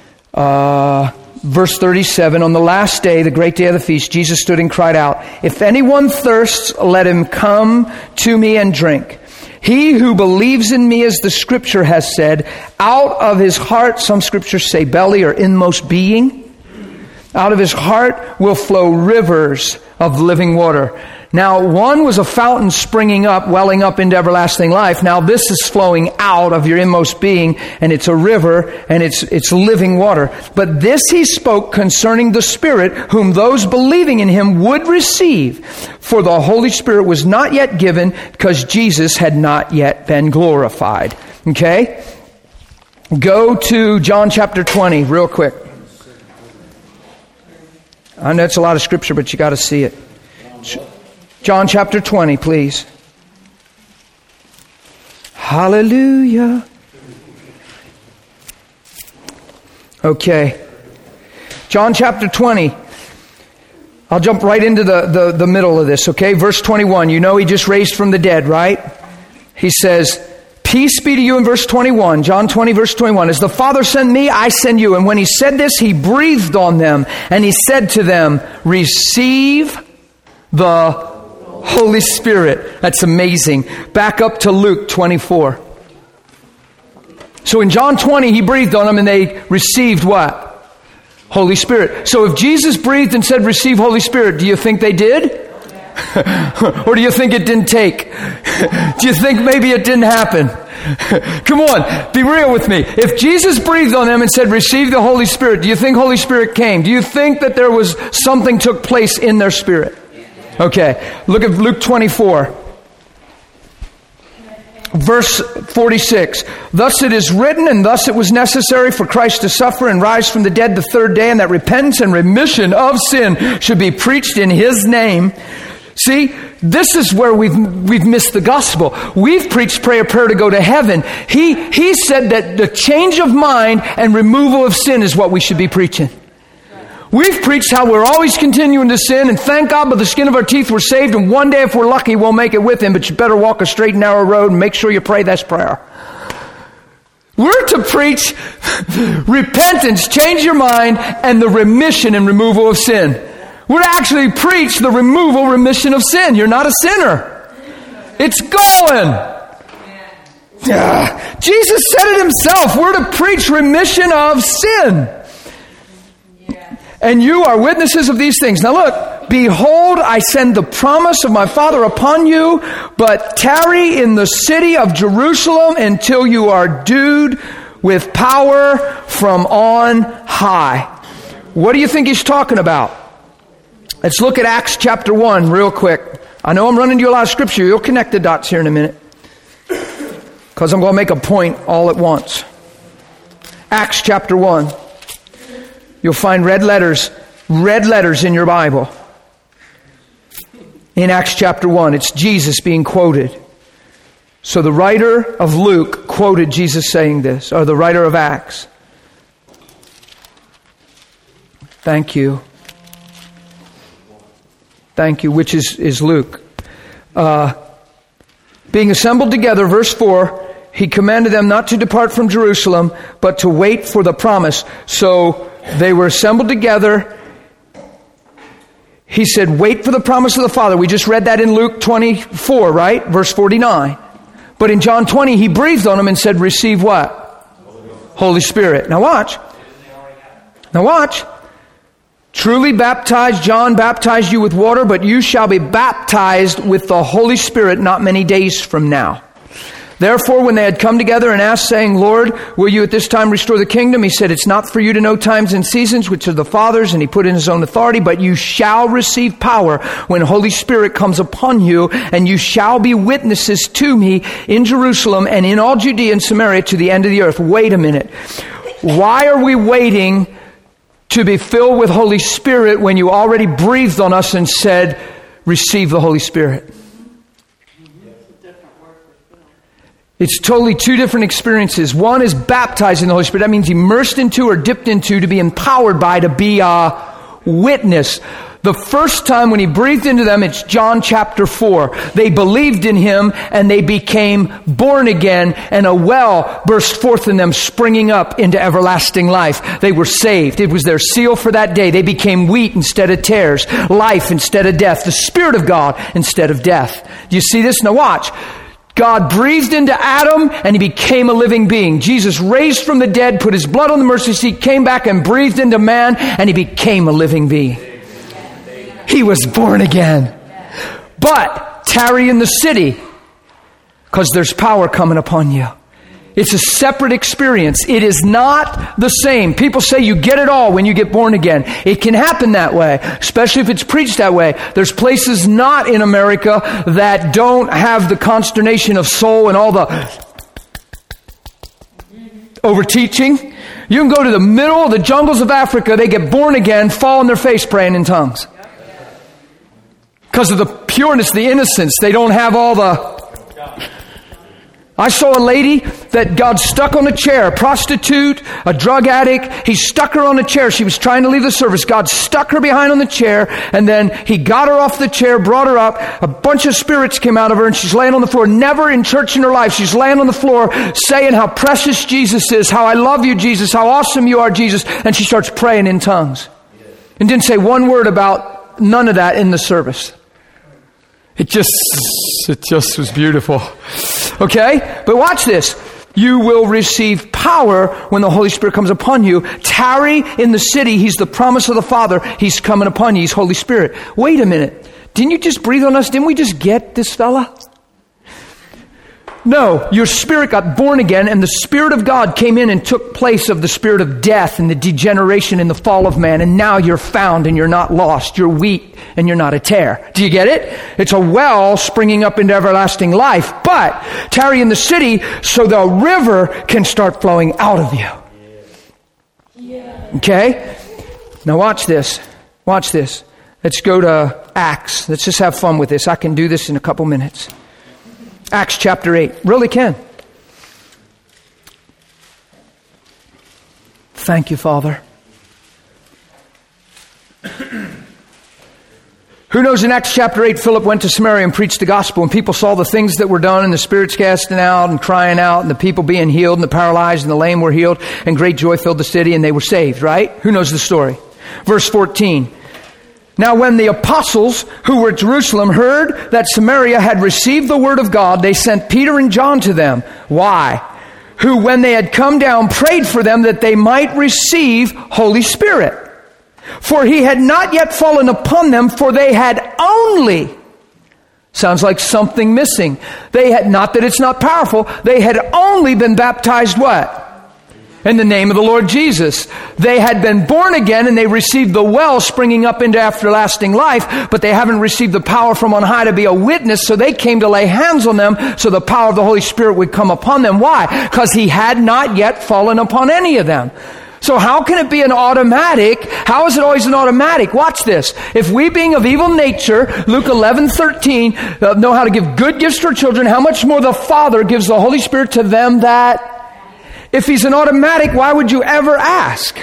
Uh, verse thirty-seven. On the last day, the great day of the feast, Jesus stood and cried out, If anyone thirsts, let him come to me and drink. He who believes in me, as the scripture has said, out of his heart, some scriptures say belly or inmost being, out of his heart will flow rivers of living water. Now, one was a fountain springing up, welling up into everlasting life. Now, this is flowing out of your inmost being, and it's a river, and it's it's living water. But this He spoke concerning the Spirit, whom those believing in Him would receive. For the Holy Spirit was not yet given, because Jesus had not yet been glorified. Okay? Go to John chapter twenty, real quick. I know it's a lot of scripture, but you got to see it. John chapter twenty, please. Hallelujah. Okay. John chapter twenty. I'll jump right into the, the, the middle of this, okay? Verse twenty-one. You know He just raised from the dead, right? He says, Peace be to you in verse twenty-one, John twenty, verse twenty-one. As the Father sent me, I send you. And when he said this, he breathed on them, and he said to them, receive the Holy Spirit. That's amazing. Back up to Luke twenty-four. So in John twenty, he breathed on them, and they received what? Holy Spirit. So if Jesus breathed and said, receive Holy Spirit, do you think they did? Or do you think it didn't take? Do you think maybe it didn't happen? Come on, be real with me. If Jesus breathed on them and said, receive the Holy Spirit, do you think Holy Spirit came? Do you think that there was something took place in their spirit? Okay, look at Luke twenty-four. Verse forty-six, thus it is written, and thus it was necessary for Christ to suffer and rise from the dead the third day, and that repentance and remission of sin should be preached in His name. See, this is where we've we've missed the gospel. We've preached prayer, prayer to go to heaven. He he said that the change of mind and removal of sin is what we should be preaching. We've preached how we're always continuing to sin, and thank God by the skin of our teeth we're saved, and one day if we're lucky we'll make it with Him, but you better walk a straight and narrow road and make sure you pray this prayer. We're to preach repentance, change your mind, and the remission and removal of sin. We're to actually preach the removal, remission of sin. You're not a sinner. It's going. Yeah. Jesus said it Himself. We're to preach remission of sin. And you are witnesses of these things. Now look, behold, I send the promise of my Father upon you, but tarry in the city of Jerusalem until you are endued with power from on high. What do you think He's talking about? Let's look at Acts chapter one real quick. I know I'm running you a lot of scripture. You'll connect the dots here in a minute, because I'm going to make a point all at once. Acts chapter one. You'll find red letters, red letters in your Bible. In Acts chapter one, it's Jesus being quoted. So the writer of Luke quoted Jesus saying this, or the writer of Acts. Thank you. Thank you, which is, is Luke. Uh, being assembled together, verse four, He commanded them not to depart from Jerusalem, but to wait for the promise. So they were assembled together. He said, wait for the promise of the Father. We just read that in Luke twenty-four, right? Verse forty-nine. But in John twenty, He breathed on them and said, receive what? Holy Spirit. Now watch. Now watch. Truly baptized, John baptized you with water, but you shall be baptized with the Holy Spirit not many days from now. Therefore, when they had come together and asked, saying, Lord, will you at this time restore the kingdom? He said, it's not for you to know times and seasons, which are the Father's, and He put in His own authority, but you shall receive power when Holy Spirit comes upon you, and you shall be witnesses to me in Jerusalem and in all Judea and Samaria to the end of the earth. Wait a minute. Why are we waiting to be filled with Holy Spirit when you already breathed on us and said, receive the Holy Spirit? It's totally two different experiences. One is baptized in the Holy Spirit. That means immersed into or dipped into, to be empowered by, to be a witness. The first time when He breathed into them, it's John chapter four. They believed in Him and they became born again, and a well burst forth in them, springing up into everlasting life. They were saved. It was their seal for that day. They became wheat instead of tares, life instead of death, the Spirit of God instead of death. Do you see this? Now watch. God breathed into Adam and he became a living being. Jesus raised from the dead, put His blood on the mercy seat, came back and breathed into man, and he became a living being. He was born again. But tarry in the city, because there's power coming upon you. It's a separate experience. It is not the same. People say you get it all when you get born again. It can happen that way, especially if it's preached that way. There's places not in America that don't have the consternation of soul and all the over-teaching. You can go to the middle of the jungles of Africa, they get born again, fall on their face praying in tongues. Because of the pureness, the innocence. They don't have all the... I saw a lady that God stuck on a chair, a prostitute, a drug addict. He stuck her on a chair. She was trying to leave the service. God stuck her behind on the chair, and then He got her off the chair, brought her up. A bunch of spirits came out of her, and she's laying on the floor. Never in church in her life. She's laying on the floor saying how precious Jesus is, how I love you, Jesus, how awesome you are, Jesus. And she starts praying in tongues. And didn't say one word about none of that in the service. It just, it just was beautiful. Okay? But watch this. You will receive power when the Holy Spirit comes upon you. Tarry in the city. He's the promise of the Father. He's coming upon you. He's Holy Spirit. Wait a minute. Didn't you just breathe on us? Didn't we just get this fella? No, your spirit got born again, and the Spirit of God came in and took place of the spirit of death and the degeneration and the fall of man, and now you're found and you're not lost. You're wheat and you're not a tare. Do you get it? It's a well springing up into everlasting life, but tarry in the city so the river can start flowing out of you. Okay? Now watch this. Watch this. Let's go to Acts. Let's just have fun with this. I can do this in a couple minutes. Acts chapter eight. Really can. Thank you, Father. Who knows, in Acts chapter eight, Philip went to Samaria and preached the gospel, and people saw the things that were done, and the spirits casting out and crying out, and the people being healed, and the paralyzed and the lame were healed, and great joy filled the city, and they were saved, right? Who knows the story? Verse fourteen. Now when the apostles who were at Jerusalem heard that Samaria had received the word of God, they sent Peter and John to them. Why? Who, when they had come down, prayed for them that they might receive Holy Spirit. For He had not yet fallen upon them, for they had only... Sounds like something missing. They had, not that it's not powerful, they had only been baptized what? In the name of the Lord Jesus. They had been born again and they received the well springing up into everlasting life, but they haven't received the power from on high to be a witness, so they came to lay hands on them so the power of the Holy Spirit would come upon them. Why? Because He had not yet fallen upon any of them. So how can it be an automatic? How is it always an automatic? Watch this. If we, being of evil nature, Luke eleven thirteen, uh, know how to give good gifts to our children, how much more the Father gives the Holy Spirit to them that... If He's an automatic, why would you ever ask?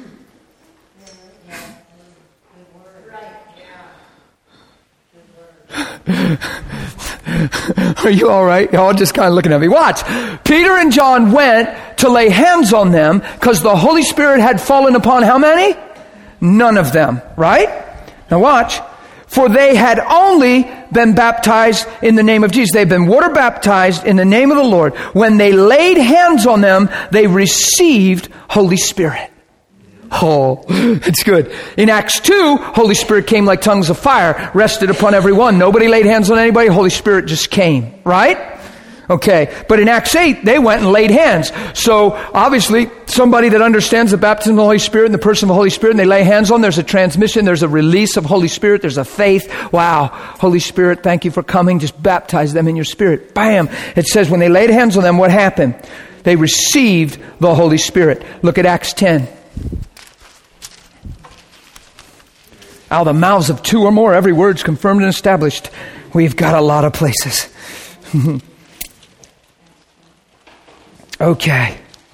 Are you all right? Y'all just kind of looking at me. Watch. Peter and John went to lay hands on them because the Holy Spirit had fallen upon how many? None of them. Right? Now watch. For they had only been baptized in the name of Jesus. They've been water baptized in the name of the Lord. When they laid hands on them, they received Holy Spirit. Oh, it's good. In Acts two, Holy Spirit came like tongues of fire, rested upon everyone. Nobody laid hands on anybody. Holy Spirit just came. Right? Okay. But in Acts eight, they went and laid hands. So obviously, somebody that understands the baptism of the Holy Spirit and the person of the Holy Spirit, and they lay hands on, there's a transmission, there's a release of Holy Spirit, there's a faith. Wow. Holy Spirit, thank you for coming. Just baptize them in your Spirit. Bam. It says when they laid hands on them, what happened? They received the Holy Spirit. Look at Acts ten. Out of the mouths of two or more, every word's confirmed and established. We've got a lot of places. Okay.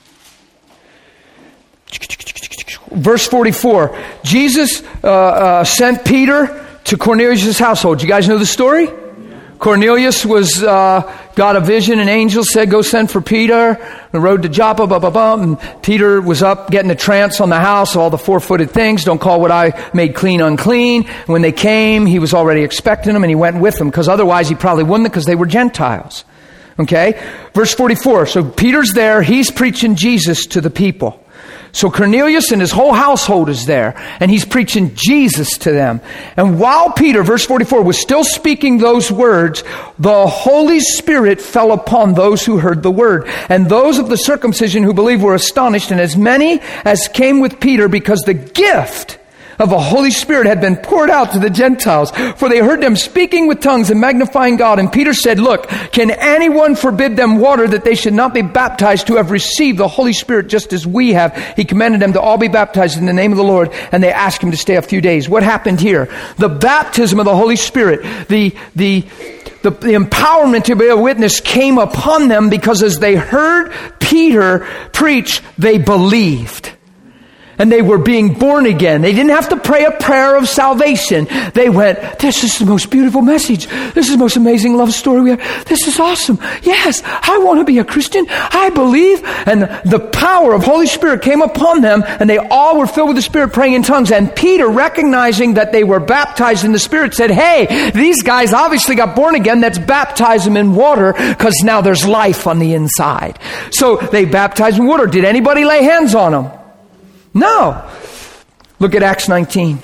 Verse forty-four. Jesus uh, uh, sent Peter to Cornelius' household. You guys know the story? Cornelius was uh, got a vision. An angel said, go send for Peter. The road to Joppa, blah, blah, blah. And Peter was up getting a trance on the house, all the four-footed things. Don't call what I made clean unclean. When they came, he was already expecting them, and he went with them, because otherwise he probably wouldn't, because they were Gentiles. Okay? Verse forty-four. So Peter's there. He's preaching Jesus to the people. So Cornelius and his whole household is there, and he's preaching Jesus to them. And while Peter, verse forty-four, was still speaking those words, the Holy Spirit fell upon those who heard the word. And those of the circumcision who believed were astonished, and as many as came with Peter, because the gift of the Holy Spirit had been poured out to the Gentiles, for they heard them speaking with tongues and magnifying God. And Peter said, look, can anyone forbid them water that they should not be baptized who have received the Holy Spirit just as we have? He commanded them to all be baptized in the name of the Lord, and they asked him to stay a few days. What happened here? The baptism of the Holy Spirit, the, the, the, the empowerment to be a witness came upon them because as they heard Peter preach, they believed. And they were being born again. They didn't have to pray a prayer of salvation. They went, this is the most beautiful message. This is the most amazing love story we have. This is awesome. Yes, I want to be a Christian. I believe. And the power of Holy Spirit came upon them, and they all were filled with the Spirit, praying in tongues. And Peter, recognizing that they were baptized in the Spirit, said, hey, these guys obviously got born again. Let's baptize them in water, because now there's life on the inside. So they baptized in water. Did anybody lay hands on them? No. Look at Acts nineteen.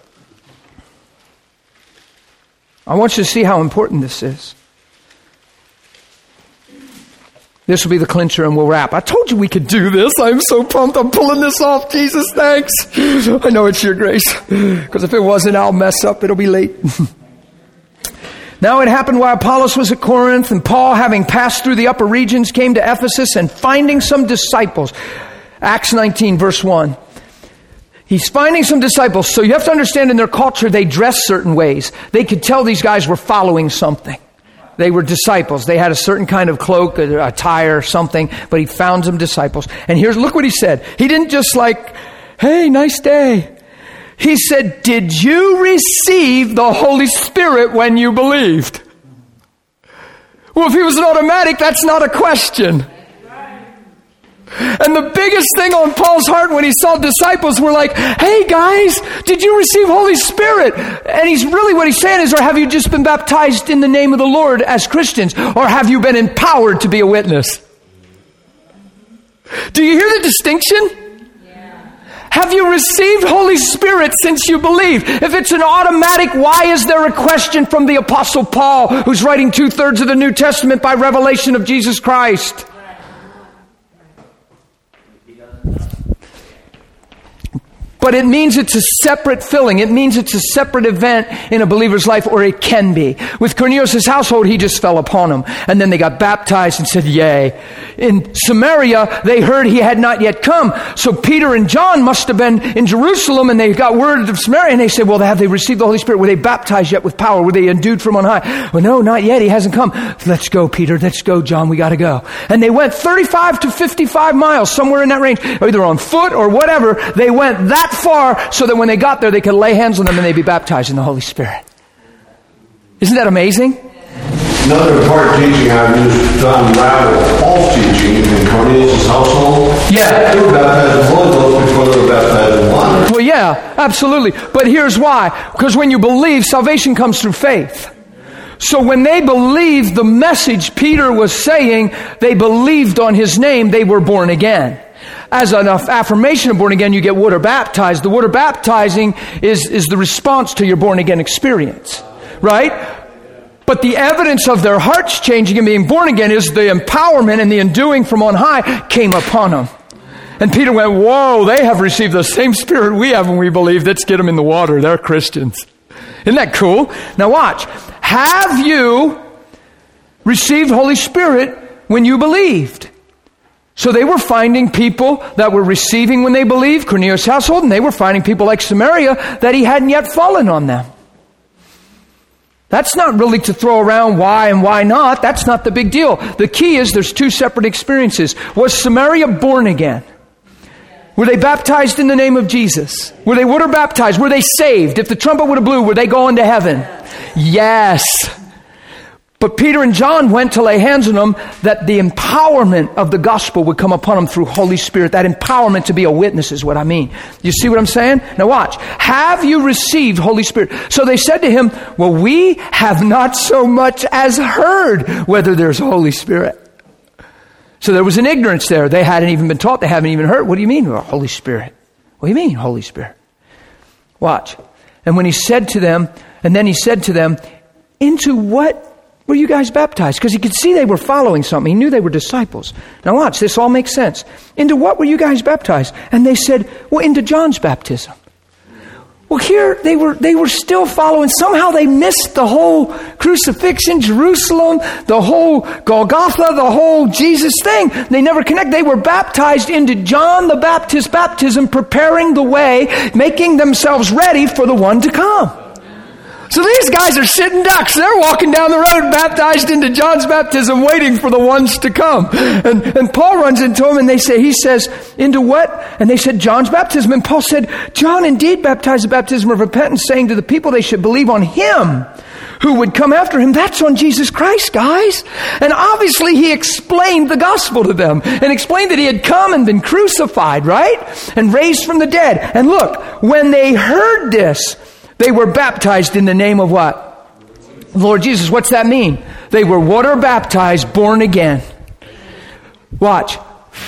I want you to see how important this is. This will be the clincher and we'll wrap. I told you we could do this. I'm so pumped. I'm pulling this off. Jesus, thanks. I know it's your grace. Because if it wasn't, I'll mess up. It'll be late. Now it happened while Apollos was at Corinth, and Paul, having passed through the upper regions, came to Ephesus, and finding some disciples. Acts nineteen, verse one. He's finding some disciples. So you have to understand, in their culture, they dressed certain ways. They could tell these guys were following something. They were disciples. They had a certain kind of cloak, a attire, something. But he found some disciples. And here's, look what he said. He didn't just like, hey, nice day. He said, did you receive the Holy Spirit when you believed? Well, if he was an automatic, that's not a question. And the biggest thing on Paul's heart when he saw disciples were like, hey guys, did you receive Holy Spirit? And he's really, what he's saying is, or have you just been baptized in the name of the Lord as Christians? Or have you been empowered to be a witness? Do you hear the distinction? Yeah. Have you received Holy Spirit since you believe? If it's an automatic, why is there a question from the Apostle Paul, who's writing two-thirds of the New Testament by revelation of Jesus Christ? But it means it's a separate filling. It means it's a separate event in a believer's life, or it can be. With Cornelius' household, he just fell upon them. And then they got baptized and said, yay. In Samaria, they heard he had not yet come. So Peter and John must have been in Jerusalem, and they got word of Samaria, and they said, well, have they received the Holy Spirit? Were they baptized yet with power? Were they endued from on high? Well, no, not yet. He hasn't come. Let's go, Peter. Let's go, John. We got to go. And they went thirty-five to fifty-five miles, somewhere in that range, either on foot or whatever. They went that far so that when they got there, they could lay hands on them and they'd be baptized in the Holy Spirit. Isn't that amazing? Another part of teaching I've used to unravel false teaching in Cornelius' household. Yeah. They were baptized in the Holy Ghost before they were baptized in water. Well, yeah, absolutely. But here's why. Because when you believe, salvation comes through faith. So when they believed the message Peter was saying, they believed on his name, they were born again. As an affirmation of born again, you get water baptized. The water baptizing is, is the response to your born again experience. Right? But the evidence of their hearts changing and being born again is the empowerment and the enduing from on high came upon them. And Peter went, whoa, they have received the same Spirit we have when we believe. Let's get them in the water. They're Christians. Isn't that cool? Now watch. Have you received Holy Spirit when you believed? So they were finding people that were receiving when they believed, Cornelius' household, and they were finding people like Samaria that he hadn't yet fallen on them. That's not really to throw around why and why not. That's not the big deal. The key is there's two separate experiences. Was Samaria born again? Were they baptized in the name of Jesus? Were they water baptized? Were they saved? If the trumpet would have blew, were they going to heaven? Yes. But Peter and John went to lay hands on them that the empowerment of the gospel would come upon them through Holy Spirit. That empowerment to be a witness is what I mean. You see what I'm saying? Now watch. Have you received Holy Spirit? So they said to him, well, we have not so much as heard whether there's Holy Spirit. So there was an ignorance there. They hadn't even been taught. They haven't even heard. What do you mean, well, Holy Spirit? What do you mean, Holy Spirit? Watch. And when he said to them, and then he said to them, into what were you guys baptized? Because he could see they were following something. He knew they were disciples. Now watch, this all makes sense. Into what were you guys baptized? And they said, well, into John's baptism. Well, here they were they were still following. Somehow they missed the whole crucifixion, Jerusalem, the whole Golgotha, the whole Jesus thing. They never connect. They were baptized into John the Baptist baptism, preparing the way, making themselves ready for the one to come. So these guys are sitting ducks. They're walking down the road baptized into John's baptism, waiting for the ones to come. And, and Paul runs into them and they say, he says, into what? And they said, John's baptism. And Paul said, John indeed baptized the baptism of repentance, saying to the people they should believe on him who would come after him. That's on Jesus Christ, guys. And obviously he explained the gospel to them and explained that he had come and been crucified, right? And raised from the dead. And look, when they heard this, they were baptized in the name of what? Lord Jesus. What's that mean? They were water baptized, born again. Watch.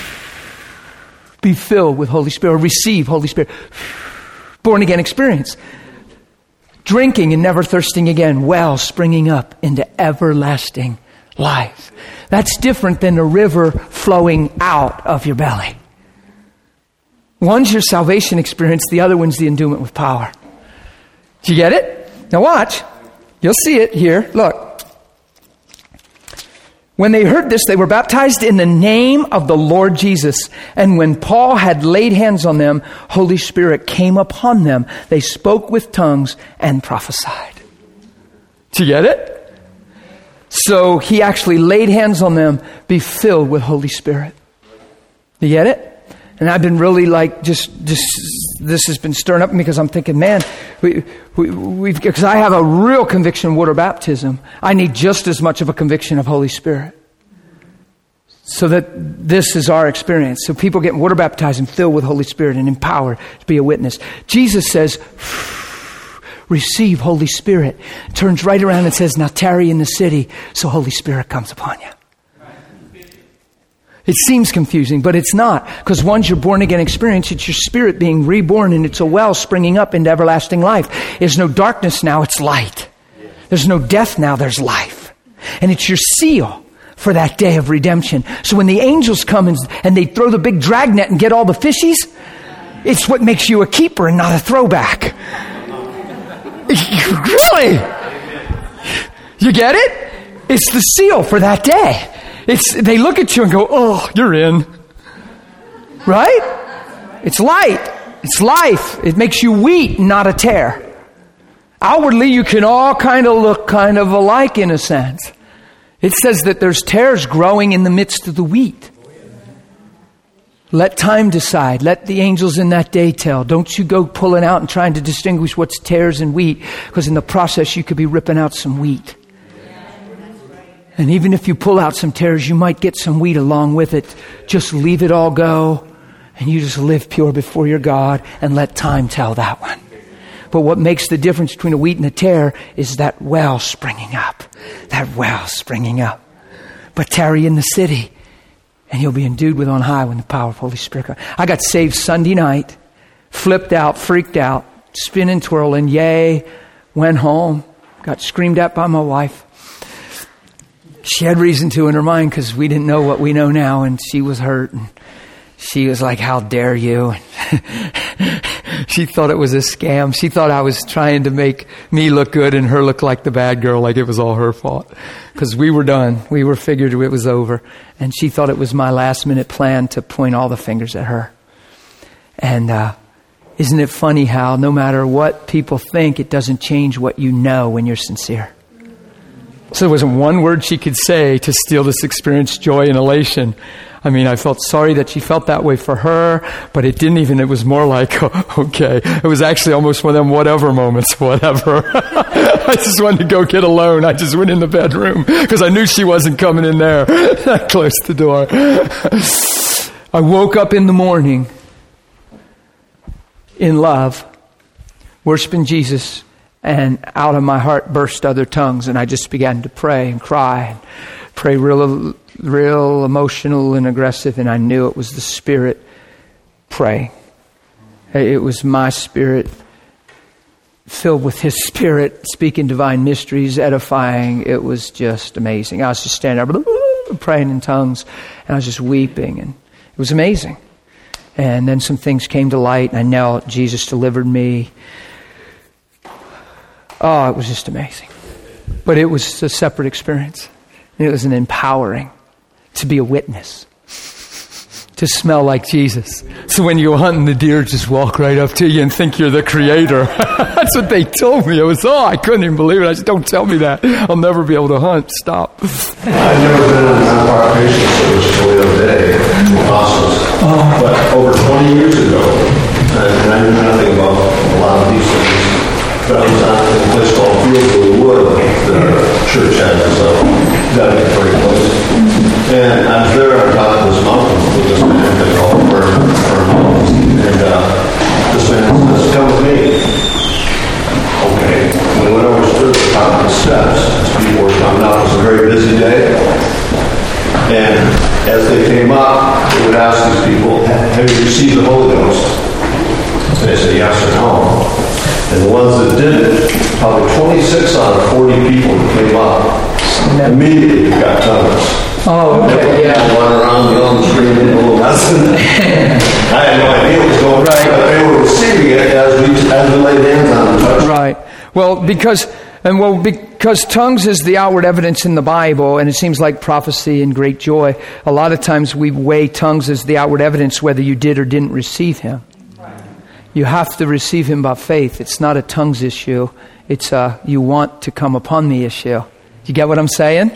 Be filled with Holy Spirit. Receive Holy Spirit. Born again experience. Drinking and never thirsting again. Well springing up into everlasting life. That's different than a river flowing out of your belly. One's your salvation experience. The other one's the endowment with power. Do you get it? Now watch. You'll see it here. Look. When they heard this, they were baptized in the name of the Lord Jesus. And when Paul had laid hands on them, Holy Spirit came upon them. They spoke with tongues and prophesied. Do you get it? So he actually laid hands on them, be filled with Holy Spirit. Do you get it? And I've been really like, just, just, this has been stirring up me because I'm thinking, man, we, we, we've, because I have a real conviction of water baptism. I need just as much of a conviction of Holy Spirit. So that this is our experience. So people get water baptized and filled with Holy Spirit and empowered to be a witness. Jesus says, receive Holy Spirit. Turns right around and says, now tarry in the city so Holy Spirit comes upon you. It seems confusing, but it's not. Because once you're born again experience, it's your spirit being reborn and it's a well springing up into everlasting life. There's no darkness now, it's light. There's no death now, there's life. And it's your seal for that day of redemption. So when the angels come and, and they throw the big dragnet and get all the fishies, it's what makes you a keeper and not a throwback. Really? You get it? It's the seal for that day. It's, they look at you and go, oh, you're in. Right? It's light. It's life. It makes you wheat, not a tare. Outwardly, you can all kind of look kind of alike in a sense. It says that there's tares growing in the midst of the wheat. Let time decide. Let the angels in that day tell. Don't you go pulling out and trying to distinguish what's tares and wheat, because in the process you could be ripping out some wheat. And even if you pull out some tares, you might get some wheat along with it. Just leave it all go, and you just live pure before your God, and let time tell that one. But what makes the difference between a wheat and a tare is that well springing up. That well springing up. But tarry in the city, and you'll be endued with on high when the power of Holy Spirit comes. I got saved Sunday night, flipped out, freaked out, spinning, twirling, yay, went home, got screamed at by my wife. She had reason to in her mind because we didn't know what we know now, and she was hurt. And she was like, how dare you? She thought it was a scam. She thought I was trying to make me look good and her look like the bad girl, like it was all her fault. Because we were done. We were figured it was over. And she thought it was my last minute plan to point all the fingers at her. And uh, isn't it funny how no matter what people think, it doesn't change what you know when you're sincere. So there wasn't one word she could say to steal this experience, joy and elation. I mean, I felt sorry that she felt that way for her, but it didn't even, it was more like, oh, okay. It was actually almost one of them whatever moments, whatever. I just wanted to go get alone. I just went in the bedroom because I knew she wasn't coming in there. I closed the door. I woke up in the morning in love, worshiping Jesus, and out of my heart burst other tongues, and I just began to pray and cry and pray real, real emotional and aggressive, and I knew it was the Spirit praying. It was my spirit filled with His Spirit, speaking divine mysteries, edifying. It was just amazing. I was just standing there praying in tongues, and I was just weeping, and it was amazing. And then some things came to light, and I knelt. Jesus delivered me. Oh, it was just amazing. But it was a separate experience. It was an empowering to be a witness. to smell like Jesus. So when you go hunting, the deer just walk right up to you and think you're the creator. That's what they told me. It was, oh, I couldn't even believe it. I said, don't tell me that. I'll never be able to hunt. Stop. I've never been in an impartation service till the other day, apostles. Oh. But over twenty years ago, and I knew nothing about a lot of these things, but I was on a place called Fieldwood Wood that our church has as a dedicatory place. And I was there on top of this mountain with this man they call Fern Mountains. And uh, this man says, come with me. Okay. And we went over to the top of the steps as people were coming up. It was a very busy day. And as they came up, they would ask these people, have you received the Holy Ghost? And they said yes or no. And the ones that didn't, probably twenty-six out of forty people that came up immediately got tongues. Oh, okay, yeah. Running around yelling, screaming, a little lesson. I had no idea what was going on, but they were receiving it as we, as we laid hands on them. Right. Well, because... And well, because tongues is the outward evidence in the Bible, and it seems like prophecy and great joy, a lot of times we weigh tongues as the outward evidence whether you did or didn't receive Him. You have to receive Him by faith. It's not a tongues issue. It's a you want to come upon the issue. You get what I'm saying?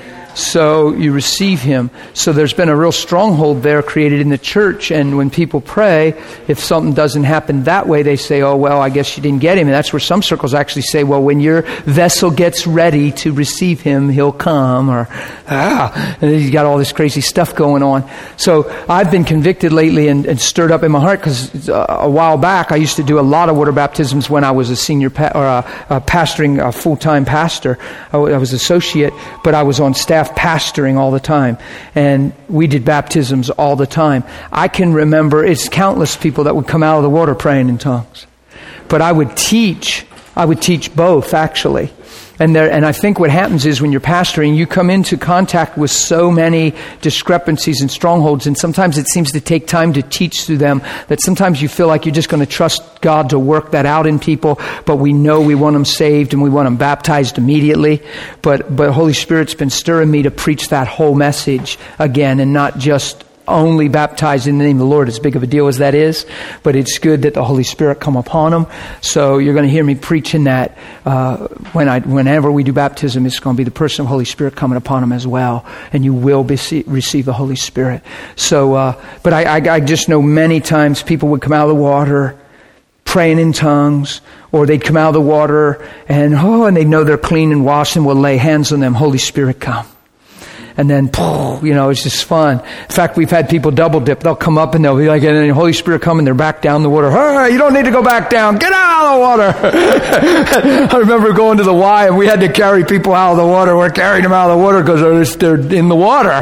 So you receive Him. So there's been a real stronghold there created in the church. And when people pray, if something doesn't happen that way, they say, oh, well, I guess you didn't get Him. And that's where some circles actually say, well, when your vessel gets ready to receive Him, He'll come. Or, ah, and then you got all this crazy stuff going on. So I've been convicted lately and, and stirred up in my heart because uh, a while back I used to do a lot of water baptisms when I was a senior pa- or a, a pastoring, a full-time pastor. I, I was associate, but I was on staff pastoring all the time, and we did baptisms all the time. I can remember it's countless people that would come out of the water praying in tongues, but I would teach I would teach both actually. And there, and I think what happens is when you're pastoring, you come into contact with so many discrepancies and strongholds, and sometimes it seems to take time to teach through them, that sometimes you feel like you're just going to trust God to work that out in people, but we know we want them saved and we want them baptized immediately. But, but Holy Spirit's been stirring me to preach that whole message again, and not just only baptized in the name of the Lord, as big of a deal as that is, but it's good that the Holy Spirit come upon them. So you're going to hear me preaching that uh, when I, whenever we do baptism, it's going to be the person of the Holy Spirit coming upon them as well, and you will be, receive the Holy Spirit. So, uh, but I, I, I just know many times people would come out of the water praying in tongues, or they'd come out of the water and oh, and they know they're clean and washed, and we'll lay hands on them. Holy Spirit, come. And then, you know, it's just fun. In fact, we've had people double dip. They'll come up and they'll be like, and then the Holy Spirit come and they're back down the water. Hey, you don't need to go back down. Get out of the water. I remember going to the Y and we had to carry people out of the water. We're carrying them out of the water because they're, they're in the water.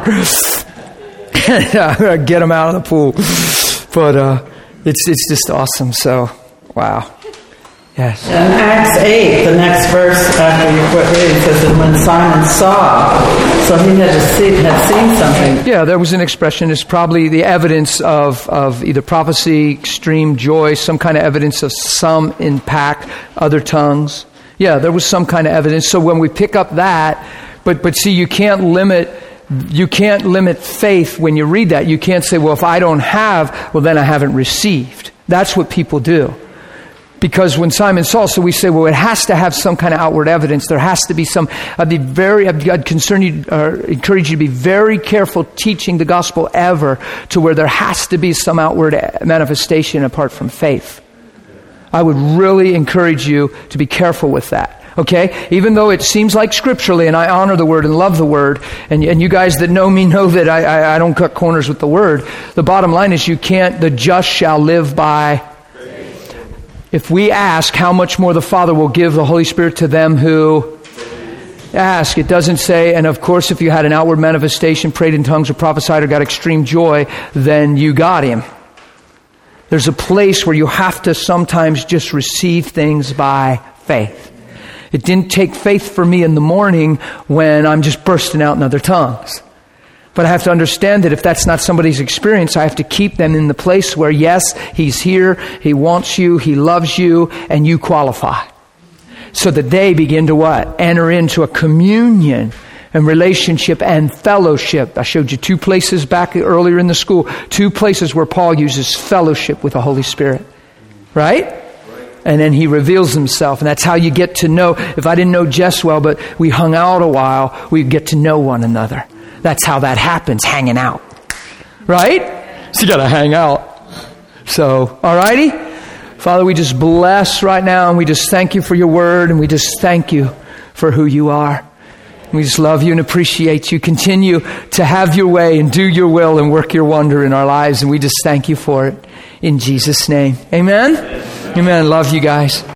Get them out of the pool. But uh, it's it's just awesome. So, wow. Yes. In Acts eight, the next verse after you quit reading says, and when Simon saw, so he had, to see, had seen something. Yeah, there was an expression. It's probably the evidence of, of either prophecy, extreme joy, some kind of evidence of some impact, other tongues. Yeah, there was some kind of evidence. So when we pick up that, but but see, you can't limit you can't limit faith when you read that. You can't say, well, if I don't have, well, then I haven't received. That's what people do. Because when Simon saw, so we say, well, it has to have some kind of outward evidence. There has to be some. I'd be very. I'd concern you, or encourage you to be very careful teaching the gospel ever to where there has to be some outward manifestation apart from faith. I would really encourage you to be careful with that. Okay, even though it seems like scripturally, and I honor the word and love the word, and, and you guys that know me know that I, I, I don't cut corners with the word. The bottom line is, you can't. The just shall live by. If we ask, how much more the Father will give the Holy Spirit to them who ask. It doesn't say, and of course, if you had an outward manifestation, prayed in tongues or prophesied or got extreme joy, then you got Him. There's a place where you have to sometimes just receive things by faith. It didn't take faith for me in the morning when I'm just bursting out in other tongues. But I have to understand that if that's not somebody's experience, I have to keep them in the place where, yes, He's here, He wants you, He loves you, and you qualify. So that they begin to what? Enter into a communion and relationship and fellowship. I showed you two places back earlier in the school, two places where Paul uses fellowship with the Holy Spirit. Right? And then he reveals himself. And that's how you get to know. If I didn't know Jess well, but we hung out a while, we get to know one another. That's how that happens, hanging out. Right? So you got to hang out. So, alrighty? Father, we just bless right now, and we just thank you for your word, and we just thank you for who you are. We just love you and appreciate you. Continue to have your way and do your will and work your wonder in our lives, and we just thank you for it. In Jesus' name. Amen? Amen. Love you guys.